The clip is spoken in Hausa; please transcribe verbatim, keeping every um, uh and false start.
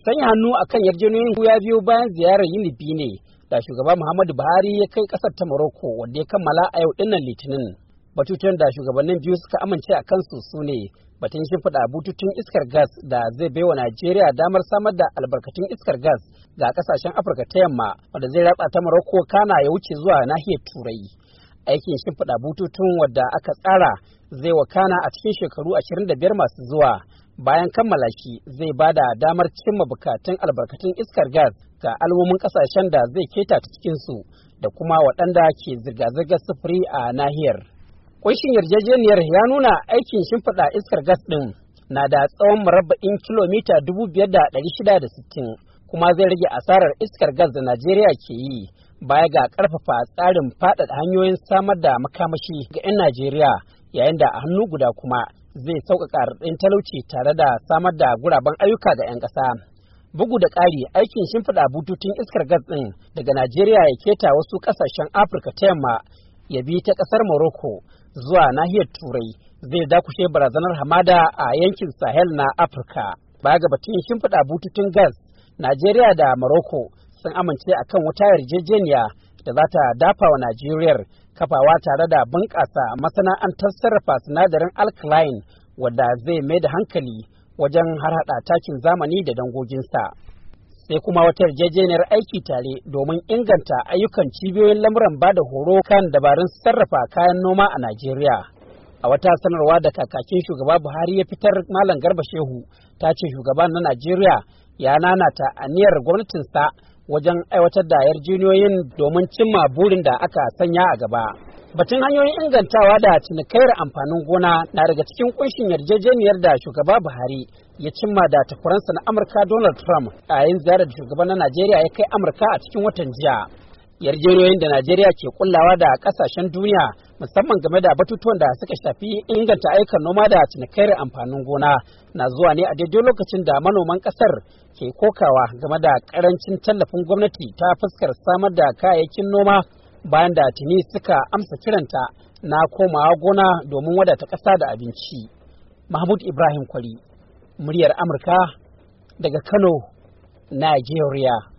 Sanya hannu a kan yarjejeniyoyin ya biyo bayan ziyarar yini biyu ne da shugaba Muhammadu Buhari ya kai ƙasar ta Morocco wanda ya kammala a yau dinnan Litinin. Batutuwan da shugabannin biyu suka amince a kansu su ne batun shimfiɗa bututun iskar gas da zai baiwa Najeriya damar samar da albarkatun iskar gas ga ƙasashen Afirka ta yamma wanda zai ratsa ta Morocco kana ya wuce zuwa nahiyar Turai. Aikin shimfiɗa bututun wadda aka tsara zai wakana a cikin shekaru ashirin da biyar masu zuwa. Bayan kammala shi zai ba da damar cimma bukatun albarkatun iskar gas ga al'ummomin kasashen da zai keta ta cikinsu da kuma waɗanda ke zirga-zirgar sufuri a nahiyar. Ƙunshin yarjejeniyar ya nuna aikin shimfiɗa iskar gas ɗin na da tsawon murabba'in kilomita dubu biyar da ɗari shida da sittin kuma zai rage asarar iskar gas da Najeriya ke yi baya ga ƙarfafa tsarin faɗaɗa hanyoyin samar da makamashi ga 'yan Najeriya yayin da a hannu guda kuma zai sauƙaƙa raɗaɗin talauci tare da samar da guraben ayyuka ga 'yan ƙasa. Bugu da ƙari aikin shimfiɗa bututun iskar gas ɗin daga Najeriya ya keta wasu ƙasashen Afirka ta yamma ya bi ta ƙasar Morocco zuwa nahiyar Turai zai dakushe barazanar hamada a yankin Sahel na Afirka. Baya ga batun shimfiɗa bututun gas, Najeriya da Morocco sun amince akan wata yarjejeniya da za ta dafa wa Najeriyar kafawa tare da bunƙasa masana'antar sarrafa sinadarin alkaline wadda zai mai da hankali wajen harhaɗa takin zamani da dangoginsa. Sai kuma wata yarjejeniyar aiki tare domin inganta ayyukan cibiyoyin lamuran ba da horo kan dabarun sarrafa kayan noma a Najeriya. A wata sanarwa da kakakin shugaba Buhari ya fitar, Malam Garba Shehu ta ce shugaban na Najeriya ya nanata aniyar gwamnatinsa wajen aiwatar da yarjejeniyoyin domin cimma burin da aka sanya a gaba. Batun hanyoyin ingantawa da cinikayyar amfanin gona na daga cikin kunshin yarjejeniyar da shugaba Buhari ya cimma da takwaransa na Amurka Donald Trump a yayin ziyarar da shugaban na Najeriya ya kai Amurka a cikin watan jiya. Yarjejeniyoyin da Najeriya ke kullawa da kasashen duniya musamman game da batutuwan da suka shafi inganta ayyukan noma da cinikayyar amfanin gona na zuwa ne a daidai lokacin da manoman kasar ke kokawa game da karancin tallafin gwamnati ta fuskar samar da kayayyakin noma bayan da tuni suka amsa kiranta na komawa gona domin wadata ƙasa da abinci. Mahmud Ibrahim Kwari, muryar Amurka daga Kano, Najeriya.